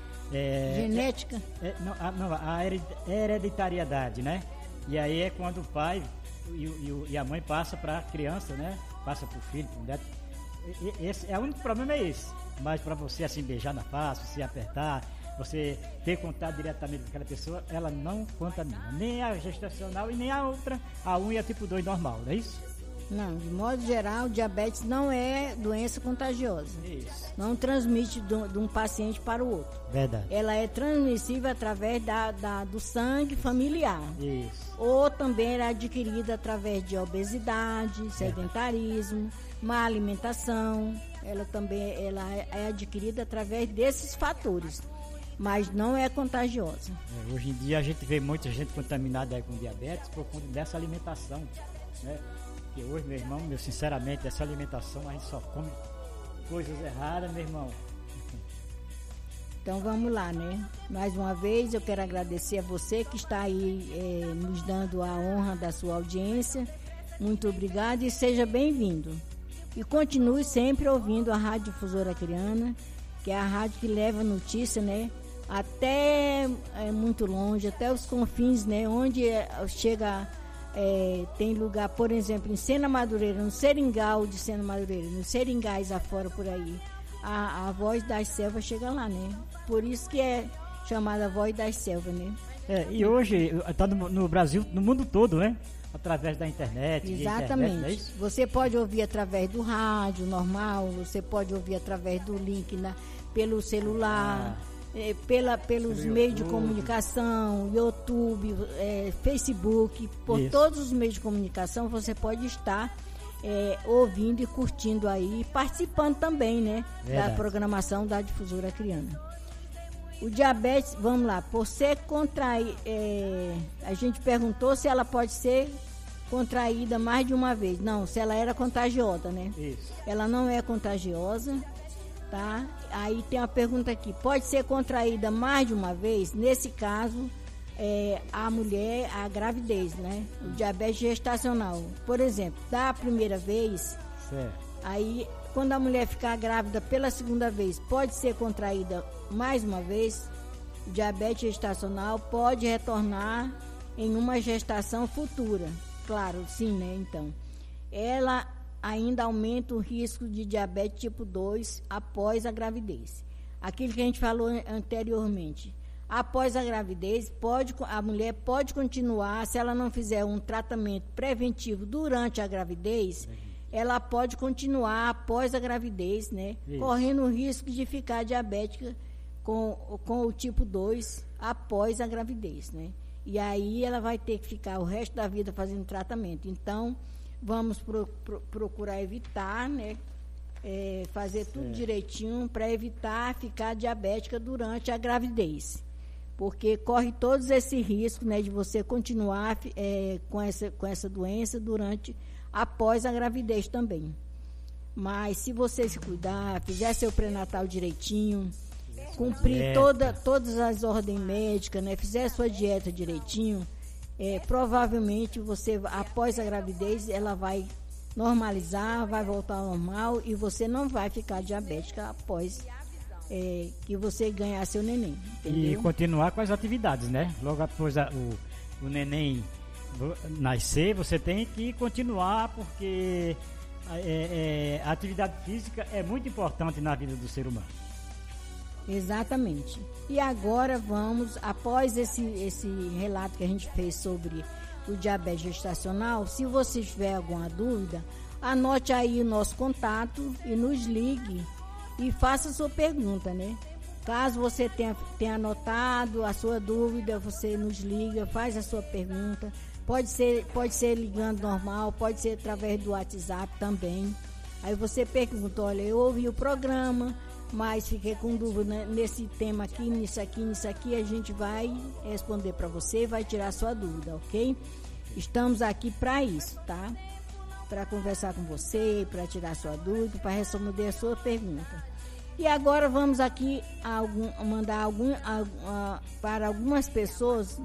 É, genética? É, não, a, não, a hereditariedade, né? E aí é quando o pai e, e, e a mãe passa para a criança, né? Passa para o filho, pro neto. Esse, é, o único problema é esse. Mas para você assim beijar na face, se apertar, você ter contato diretamente com aquela pessoa, ela não contamina. Nem a gestacional e nem a outra, a um e a tipo dois normal, não é isso? Não, de modo geral, diabetes não é doença contagiosa. Isso. Não transmite do, de um paciente para o outro. Verdade. Ela é transmissível através da, da, do sangue familiar. Isso. Ou também é adquirida através de obesidade, sedentarismo, má alimentação. Ela também ela é adquirida através desses fatores. Mas não é contagiosa. É, hoje em dia a gente vê muita gente contaminada com diabetes por conta dessa alimentação, né? Porque hoje, meu irmão, meu, sinceramente, essa alimentação a gente só come coisas erradas, meu irmão. Então vamos lá, né? Mais uma vez eu quero agradecer a você que está aí é, nos dando a honra da sua audiência. Muito obrigada e seja bem-vindo. E continue sempre ouvindo a Rádio Difusora Acreana, que é a rádio que leva notícia, né? Até é, muito longe, até os confins, né? Onde é, chega, é, tem lugar, por exemplo, em Sena Madureira, no Seringal de Sena Madureira, no Seringais afora por aí. A, a Voz das Selvas chega lá, né? Por isso que é chamada Voz das Selvas, né? É, e hoje está no, no Brasil, no mundo todo, né? Através da internet. Exatamente. Internet, é isso? Você pode ouvir através do rádio normal, você pode ouvir através do link na, pelo celular, ah, é, pela, pelos pelo meios YouTube. de comunicação, YouTube, é, Facebook, por isso. Todos os meios de comunicação você pode estar É, ouvindo e curtindo aí, participando também, né, Verdade. da programação da Difusora Acreana. O diabetes, vamos lá, por ser contrair, é, a gente perguntou se ela pode ser contraída mais de uma vez. Não, se ela era contagiosa, né? Isso. Ela não é contagiosa, tá? Aí tem uma pergunta aqui, pode ser contraída mais de uma vez? Nesse caso, É, a mulher, a gravidez, né? O diabetes gestacional. Por exemplo, da primeira vez, certo. Aí quando a mulher ficar grávida pela segunda vez, pode ser contraída mais uma vez. O diabetes gestacional pode retornar em uma gestação futura. Claro, sim, né? Então, ela ainda aumenta o risco de diabetes tipo dois após a gravidez. Aquilo que a gente falou anteriormente. Após a gravidez, pode, a mulher pode continuar, se ela não fizer um tratamento preventivo durante a gravidez, ela pode continuar após a gravidez, né? Isso. Correndo o risco de ficar diabética com, com o tipo dois após a gravidez, né? E aí ela vai ter que ficar o resto da vida fazendo tratamento. Então, vamos pro, pro, procurar evitar, né? É, fazer tudo certo. direitinho para evitar ficar diabética durante a gravidez. Porque corre todos esse risco, né, de você continuar é, com, essa, com essa doença durante, após a gravidez também. Mas se você se cuidar, fizer seu pré-natal direitinho, cumprir toda, todas as ordens médicas, né, fizer sua dieta direitinho, é, provavelmente você, após a gravidez, ela vai normalizar, vai voltar ao normal e você não vai ficar diabética após É, que você ganhar seu neném, entendeu? E continuar com as atividades, né? Logo após a, o, o neném nascer, você tem que continuar, porque é, é, a atividade física é muito importante na vida do ser humano. Exatamente. E agora vamos, após esse, esse relato que a gente fez sobre o diabetes gestacional, se você tiver alguma dúvida, anote aí o nosso contato e nos ligue e faça a sua pergunta, né? Caso você tenha, tenha anotado a sua dúvida, você nos liga, faz a sua pergunta. Pode ser, pode ser ligando normal, pode ser através do WhatsApp também. Aí você pergunta, olha, eu ouvi o programa, mas fiquei com dúvida nesse tema aqui, nisso aqui, nisso aqui. A gente vai responder para você, vai tirar a sua dúvida, ok? Estamos aqui para isso, tá? Para conversar com você, para tirar sua dúvida, para responder a sua pergunta. E agora vamos aqui a algum, mandar algum, a, a, para algumas pessoas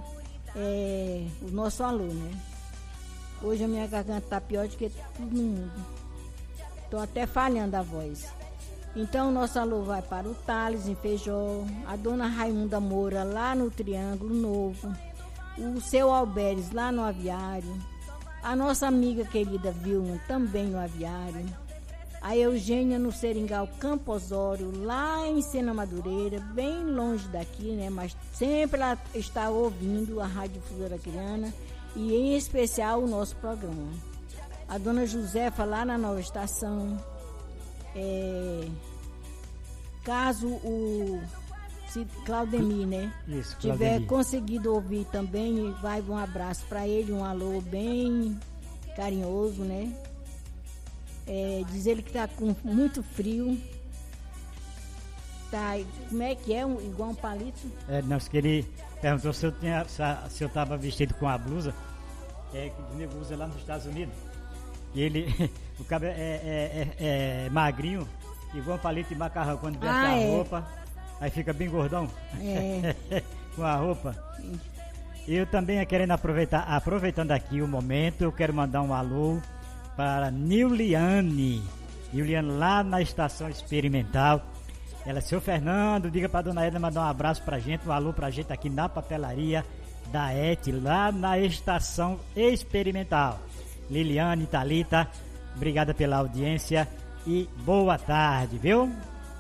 é, o nosso alô, né? Hoje a minha garganta está pior do que tudo no mundo. Estou até falhando a voz. Então o nosso alô vai para o Thales em Feijó, a dona Raimunda Moura lá no Triângulo Novo, o seu Alberes lá no Aviário, a nossa amiga querida Vilma, também no Aviário. A Eugênia no Seringal Campo Osório, lá em Sena Madureira, bem longe daqui, né? Mas sempre ela está ouvindo a Rádio Difusora Acreana e em especial o nosso programa. A dona Josefa lá na Nova Estação. É, caso o se Claudemir, né? Isso, Claudemir. Tiver conseguido ouvir também, vai um abraço para ele, um alô bem carinhoso, né? É, diz ele que tá com muito frio. Tá, como é que é? Um, igual um palito? É, não, que ele perguntou se eu tinha, se eu tava vestido com a blusa é, que o nego usa lá nos Estados Unidos. E ele, o cabelo é, é, é, é magrinho, igual um palito de macarrão quando veste ah, a é. roupa. Aí fica bem gordão. É. Com a roupa. Eu também querendo aproveitar, aproveitando aqui o momento, eu quero mandar um alô para Niliane. Niliane lá na Estação Experimental. Ela, seu Fernando, diga pra dona Edna mandar um abraço pra gente, um alô pra gente aqui na papelaria da E T, lá na Estação Experimental. Liliane, Thalita, obrigada pela audiência e boa tarde, viu?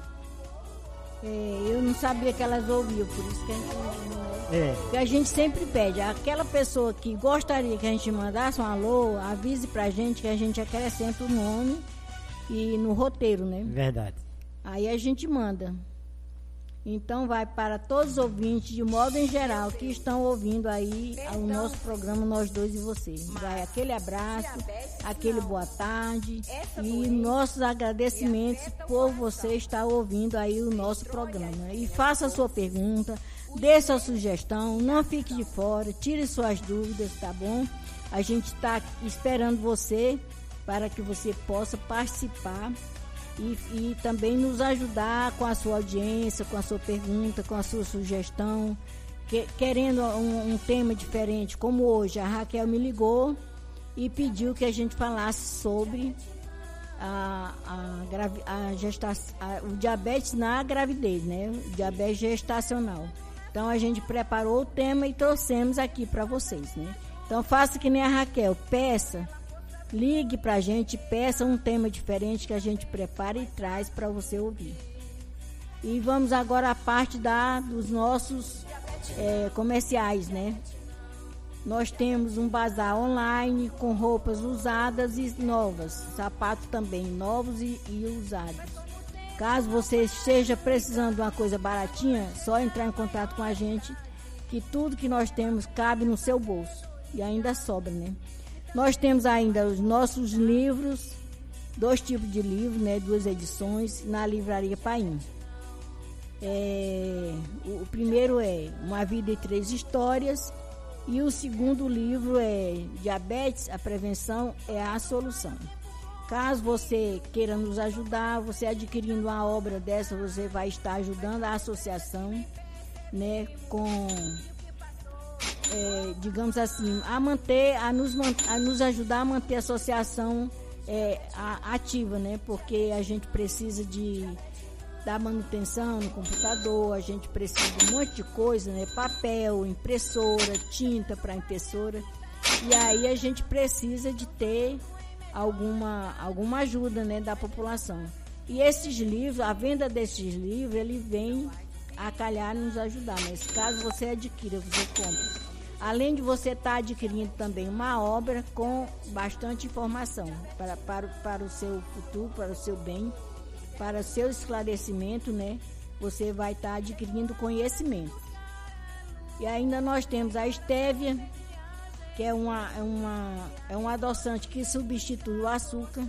É, eu não sabia que elas ouviam, por isso que a gente, é. que a gente sempre pede. Aquela pessoa que gostaria que a gente mandasse um alô, avise pra gente que a gente acrescenta o nome e no roteiro, né? Verdade. Aí a gente manda. Então vai para todos os ouvintes, de modo em geral, que estão ouvindo aí o nosso programa Nós Dois e Você. Vai aquele abraço, aquele boa tarde e nossos agradecimentos por você estar ouvindo aí o nosso programa. E faça a sua pergunta, dê sua sugestão, não fique de fora, tire suas dúvidas, tá bom? A gente está esperando você para que você possa participar E, e também nos ajudar com a sua audiência, com a sua pergunta, com a sua sugestão, que, querendo um, um tema diferente, como hoje a Raquel me ligou e pediu que a gente falasse sobre a, a, a gestação, a, o diabetes na gravidez, né? O diabetes gestacional. Então a gente preparou o tema e trouxemos aqui para vocês, né? Então faça que nem a Raquel, peça. Ligue pra gente, peça um tema diferente que a gente prepara e traz para você ouvir. E vamos agora à parte da, dos nossos é, comerciais, né? Nós temos um bazar online com roupas usadas e novas, sapatos também novos e, e usados. Caso você esteja precisando de uma coisa baratinha, só entrar em contato com a gente, que tudo que nós temos cabe no seu bolso e ainda sobra, né? Nós temos ainda os nossos livros, dois tipos de livros, né, duas edições, na Livraria Paim. É, o primeiro é Uma Vida e Três Histórias e o segundo livro é Diabetes, a Prevenção é a Solução. Caso você queira nos ajudar, você adquirindo uma obra dessa, você vai estar ajudando a associação, né, com... É, digamos assim, a manter, a nos, a nos ajudar a manter a associação é, a, ativa, né? Porque a gente precisa de dar manutenção no computador, a gente precisa de um monte de coisa, né? Papel, impressora, tinta para impressora. E aí a gente precisa de ter alguma, alguma ajuda, né, da população. E esses livros, a venda desses livros, ele vem a calhar nos ajudar. Mas caso você adquira, você compra. Além de você estar tá adquirindo também uma obra com bastante informação para, para, para o seu futuro, para o seu bem, para o seu esclarecimento, né? Você vai estar tá adquirindo conhecimento. E ainda nós temos a Estévia, que é uma, uma, é um adoçante que substitui o açúcar.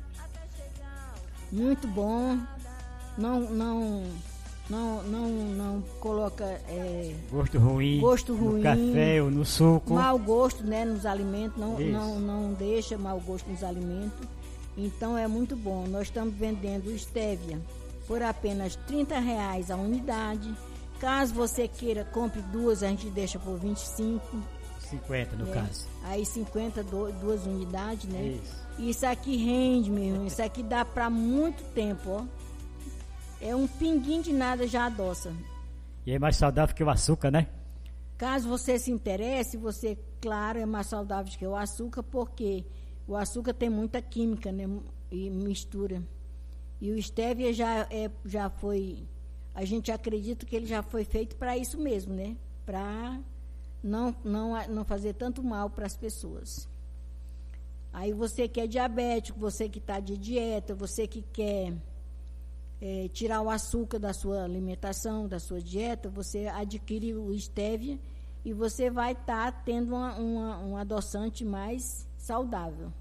Muito bom. Não... não Não, não, não coloca é, gosto ruim, gosto ruim no café ou no suco. Mau gosto, né, nos alimentos, não, não, não deixa mau gosto nos alimentos. Então é muito bom. Nós estamos vendendo Estévia por apenas trinta reais a unidade. Caso você queira, compre duas, a gente deixa por vinte e cinco. cinquenta no é, caso. Aí cinquenta, duas unidades, né? Isso. Isso aqui rende, meu irmão. Isso aqui dá para muito tempo, ó. É um pinguinho de nada já adoça. E é mais saudável que o açúcar, né? Caso você se interesse, você, claro, é mais saudável que o açúcar, porque o açúcar tem muita química, né? E mistura. E o Estévia já, é, já foi... A gente acredita que ele já foi feito para isso mesmo, né? Para não, não, não fazer tanto mal para as pessoas. Aí você que é diabético, você que está de dieta, você que quer... É, tirar o açúcar da sua alimentação, da sua dieta, você adquire o Estévia e você vai estar tá tendo uma, uma, um adoçante mais saudável.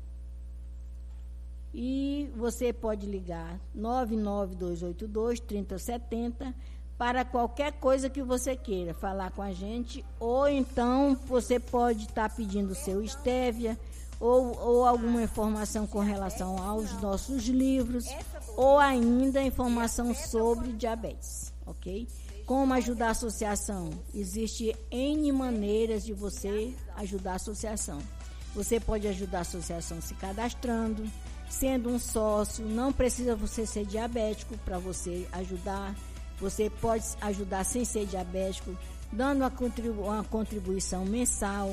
E você pode ligar nove nove dois oito dois, três zero sete zero para qualquer coisa que você queira falar com a gente, ou então você pode estar tá pedindo o seu Estévia, ou, ou alguma informação com relação aos nossos livros, ou ainda informação sobre diabetes, ok? Como ajudar a associação? Existe N maneiras de você ajudar a associação. Você pode ajudar a associação se cadastrando, sendo um sócio, não precisa você ser diabético para você ajudar. Você pode ajudar sem ser diabético, dando uma, contribu- uma contribuição mensal,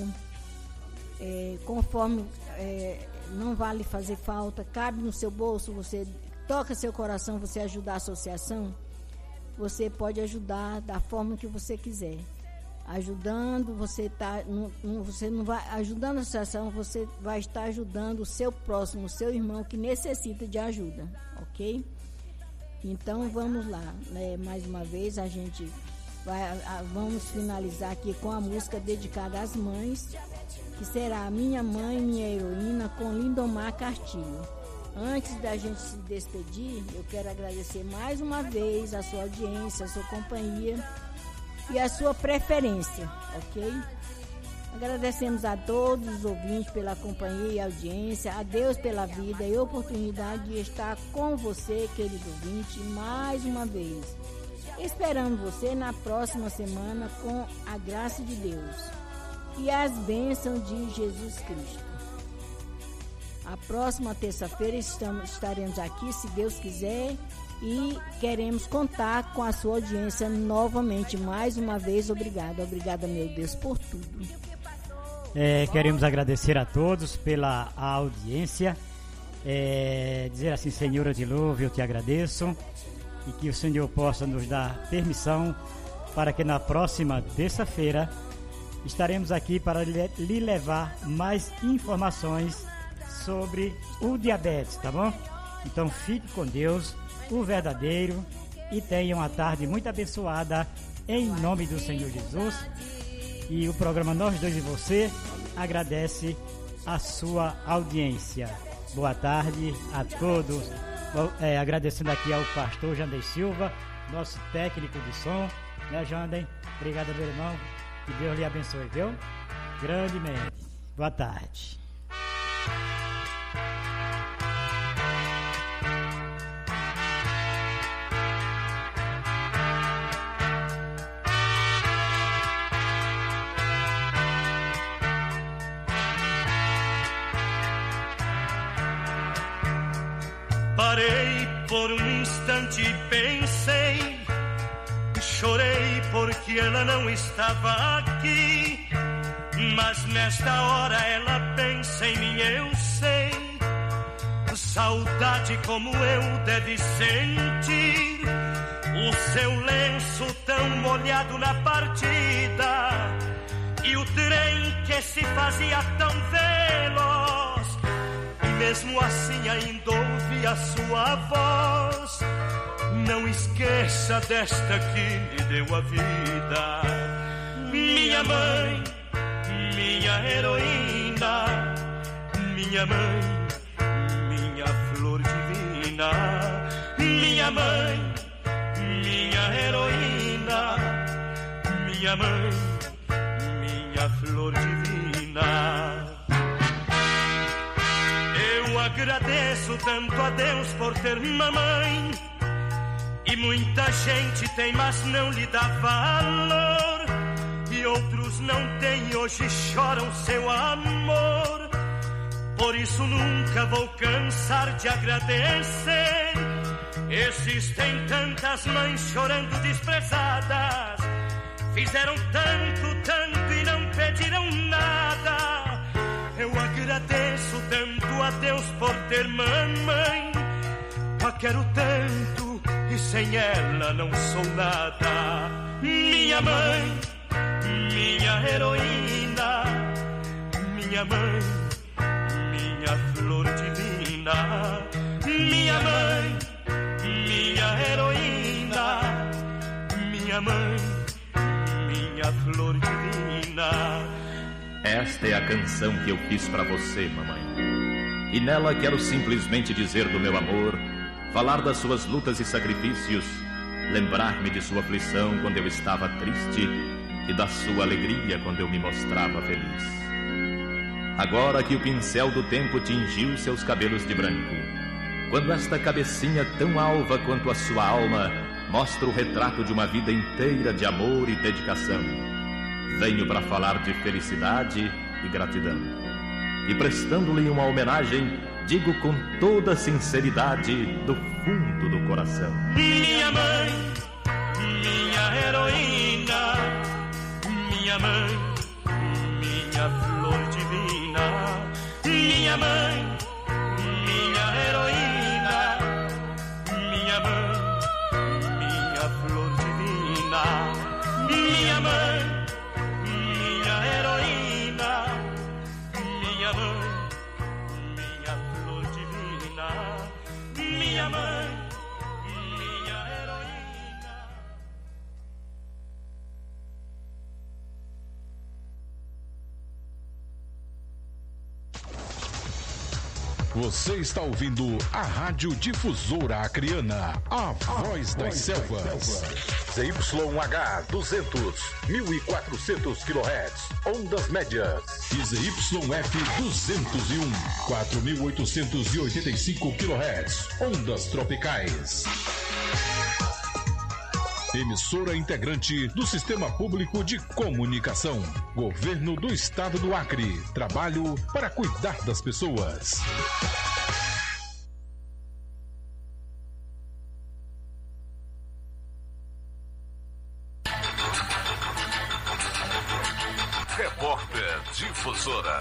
é, conforme é, não vale fazer falta, cabe no seu bolso, você toca seu coração, você ajudar a associação, você pode ajudar da forma que você quiser. Ajudando, você tá, não, não, você não vai ajudando a associação, você vai estar ajudando o seu próximo, o seu irmão que necessita de ajuda, ok? Então vamos lá, né? Mais uma vez a gente vai, a, vamos finalizar aqui com a música dedicada às mães, que será Minha Mãe, Minha Heroína, com Lindomar Castilho. Antes da gente se despedir, eu quero agradecer mais uma vez a sua audiência, a sua companhia e a sua preferência, ok? Agradecemos a todos os ouvintes pela companhia e audiência, a Deus pela vida e oportunidade de estar com você, querido ouvinte, mais uma vez. Esperando você na próxima semana com a graça de Deus e as bênçãos de Jesus Cristo. A próxima terça-feira estamos, estaremos aqui, se Deus quiser, e queremos contar com a sua audiência novamente. Mais uma vez, obrigada. Obrigada, meu Deus, por tudo. É, queremos agradecer a todos pela audiência. É, dizer assim, Senhor, eu te louvo, eu te agradeço. E que o Senhor possa nos dar permissão para que na próxima terça-feira estaremos aqui para lhe levar mais informações sobre o diabetes, tá bom? Então fique com Deus, o verdadeiro, e tenha uma tarde muito abençoada em nome do Senhor Jesus. E o programa Nós Dois e Você agradece a sua audiência. Boa tarde a todos. É, agradecendo aqui ao pastor Jandem Silva, nosso técnico de som, né, Jandem? Obrigado, meu irmão. Que Deus lhe abençoe, viu? Grandemente. Boa tarde. Parei por um instante e pensei, chorei porque ela não estava aqui, mas nesta hora ela pensa em mim, eu sei. Saudade como eu deve sentir, o seu lenço tão molhado na partida, e o trem que se fazia tão veloz, e mesmo assim ainda ouvi a sua voz. Não esqueça desta que lhe deu a vida, minha mãe, minha heroína, minha mãe, minha flor divina, minha mãe, minha heroína, minha mãe, minha flor divina. Eu agradeço tanto a Deus por ter mamãe, e muita gente tem, mas não lhe dá valor, e outros não têm, hoje choram seu amor. Por isso nunca vou cansar de agradecer. Existem tantas mães chorando desprezadas, fizeram tanto, tanto e não pediram nada. Eu agradeço tanto a Deus por ter mamãe, a quero tanto e sem ela não sou nada. Minha mãe, minha heroína, minha mãe, minha flor divina, minha mãe, minha heroína, minha mãe, minha flor divina. Esta é a canção que eu fiz pra você, mamãe. E nela quero simplesmente dizer do meu amor, falar das suas lutas e sacrifícios, lembrar-me de sua aflição quando eu estava triste e da sua alegria quando eu me mostrava feliz. Agora que o pincel do tempo tingiu seus cabelos de branco, quando esta cabecinha tão alva quanto a sua alma mostra o retrato de uma vida inteira de amor e dedicação. Venho para falar de felicidade e gratidão. E prestando-lhe uma homenagem, digo com toda sinceridade do fundo do coração: minha mãe, minha heroína, minha mãe, minha flor divina, minha mãe, minha heroína, minha mãe, minha flor divina, minha mãe, minha heroína, minha mãe, minha flor divina, minha mãe, minha heroína. Você está ouvindo a Rádio Difusora Acreana, a voz das selvas. Z Y H duzentos, mil e quatrocentos quilohertz, ondas médias. E Z Y F duzentos e um, quatro mil oitocentos e oitenta e cinco quilohertz, ondas tropicais. Emissora integrante do Sistema Público de Comunicação. Governo do Estado do Acre. Trabalho para cuidar das pessoas. Repórter Difusora.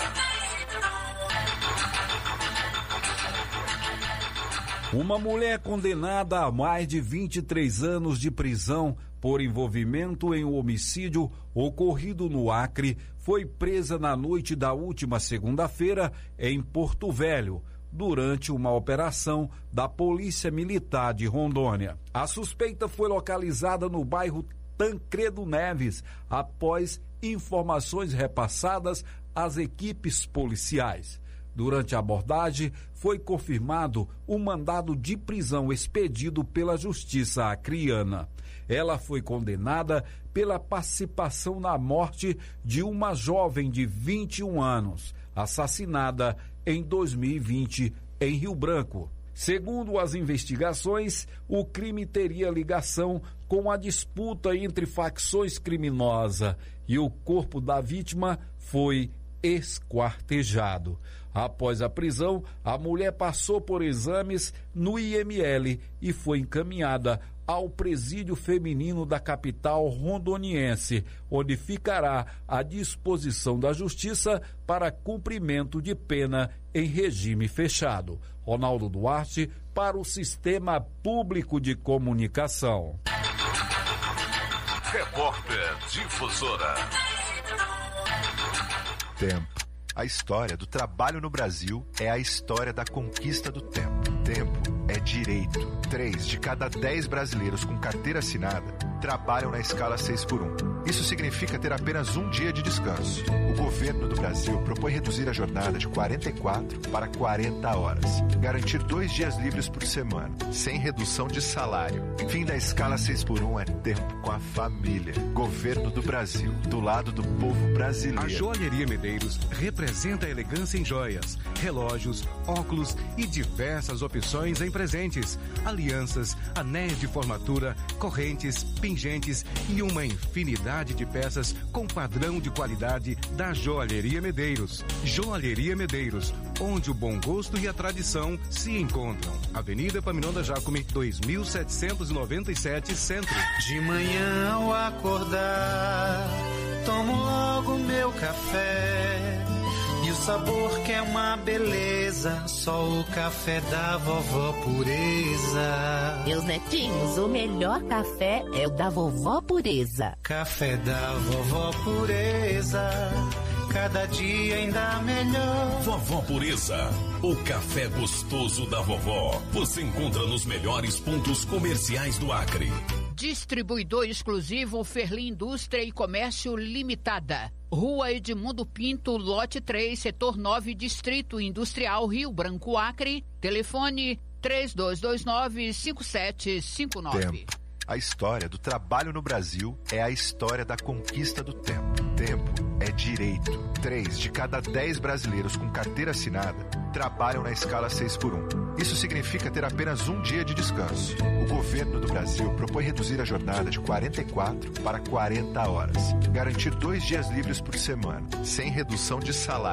Uma mulher condenada a mais de vinte e três anos de prisão por envolvimento em um homicídio ocorrido no Acre foi presa na noite da última segunda-feira em Porto Velho, durante uma operação da Polícia Militar de Rondônia. A suspeita foi localizada no bairro Tancredo Neves, após informações repassadas às equipes policiais. Durante a abordagem, foi confirmado o mandado de prisão expedido pela Justiça acreana. Ela foi condenada pela participação na morte de uma jovem de vinte e um anos, assassinada em dois mil e vinte em Rio Branco. Segundo as investigações, o crime teria ligação com a disputa entre facções criminosas e o corpo da vítima foi esquartejado. Após a prisão, a mulher passou por exames no I M L e foi encaminhada ao presídio feminino da capital rondoniense, onde ficará à disposição da Justiça para cumprimento de pena em regime fechado. Ronaldo Duarte, para o Sistema Público de Comunicação. Repórter Difusora. Tempo. A história do trabalho no Brasil é a história da conquista do tempo. Tempo é direito. Três de cada dez brasileiros com carteira assinada trabalham na escala seis por um. Isso significa ter apenas um dia de descanso. O governo do Brasil propõe reduzir a jornada de quarenta e quatro para quarenta horas. Garantir dois dias livres por semana, sem redução de salário. Fim da escala seis por um é tempo com a família. Governo do Brasil, do lado do povo brasileiro. A Joalheria Medeiros representa a elegância em joias, relógios, óculos e diversas opções em presentes, alianças, anéis de formatura, correntes, pingentes e uma infinidade de peças com padrão de qualidade da Joalheria Medeiros. Joalheria Medeiros, onde o bom gosto e a tradição se encontram. Avenida Epaminondas Jacome, dois mil setecentos e noventa e sete, Centro. De manhã ao acordar, tomo logo meu café. E o sabor que é uma beleza, só o café da vovó Pureza. Meus netinhos, o melhor café é o da vovó Pureza. Café da vovó Pureza, cada dia ainda melhor. Vovó Pureza, o café gostoso da vovó. Você encontra nos melhores pontos comerciais do Acre. Distribuidor exclusivo Ferli Indústria e Comércio Limitada. Rua Edmundo Pinto, lote três, setor nove, Distrito Industrial Rio Branco, Acre. Telefone três dois dois nove, cinco sete cinco nove. Tempo. A história do trabalho no Brasil é a história da conquista do tempo. Tempo é direito. Três de cada dez brasileiros com carteira assinada trabalham na escala seis por um. Isso significa ter apenas um dia de descanso. O governo do Brasil propõe reduzir a jornada de quarenta e quatro para quarenta horas. Garantir dois dias livres por semana, sem redução de salário.